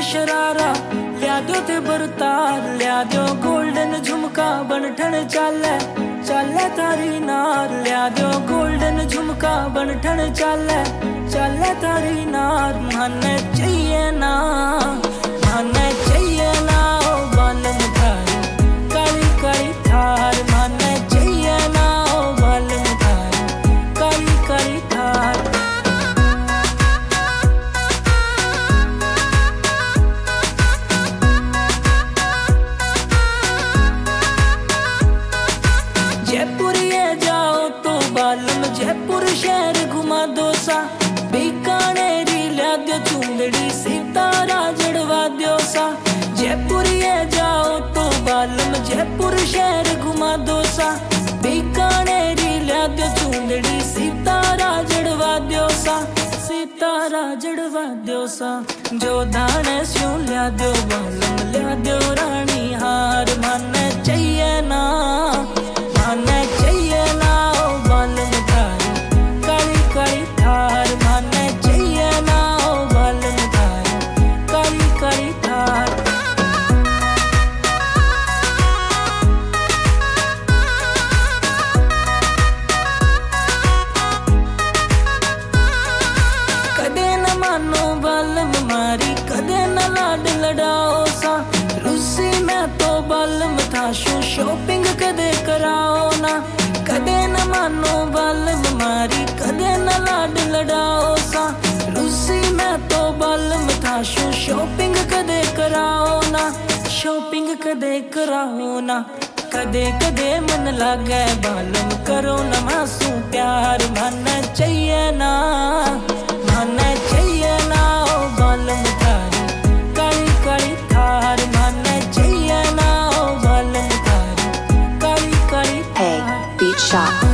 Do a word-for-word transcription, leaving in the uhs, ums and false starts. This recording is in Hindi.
शरारा लिया दो ते बरतार, लिया दो गोल्डन झुमका बनठन चाले चाले तारी नार, लिया दो गोल्डन झुमका बनठन चाले चाले तारी नार। मन चाहिए ना मन चाहिए ना ओ बालम थारी काली काली थार, मन चाहिए ना ओ बालम थारी काली काली थार। जयपुर ये जाओ तो बालम जयपुर शहर घुमा दो सा, बीकानेरी ला दो चुंदड़ी सितारा जड़वा दो सा। जयपुर ये जाओ तो बालम जयपुर शहर घुमा दो सा, बीकानेरी ला दो चुंदड़ी सितारा जड़वा दो सा सितारा जड़वा दो सा। जो दाने स्यों ला दो बालम ला दो रानी हार, मन चाहिए ना मन चाहिए ना ओ बालम थारी काली काली थार, मन चाहिए ना ओ बालम थारी काली काली थार। कदे न मानो बालम मारी कदे न लाड लड़ाओ सा, रुसी मैं तो बालम था शो शॉपिंग कदे कराओ ना। कदे न मानो बालम मारी कदे न लाड लड़ाओ सा, रुसी मैं तो बालम था शो शॉपिंग कदे कराओ ना शॉपिंग कदे कराओ ना। कदे कदे मन लागे बालम करो न मासू प्यार, मन चाहिए ना मन चाहिए ना ओ बालम थारी काली काली थार, मन चाहिए ना ओ बालम थारी Kali Kali Thar. Hey, Beat Shop.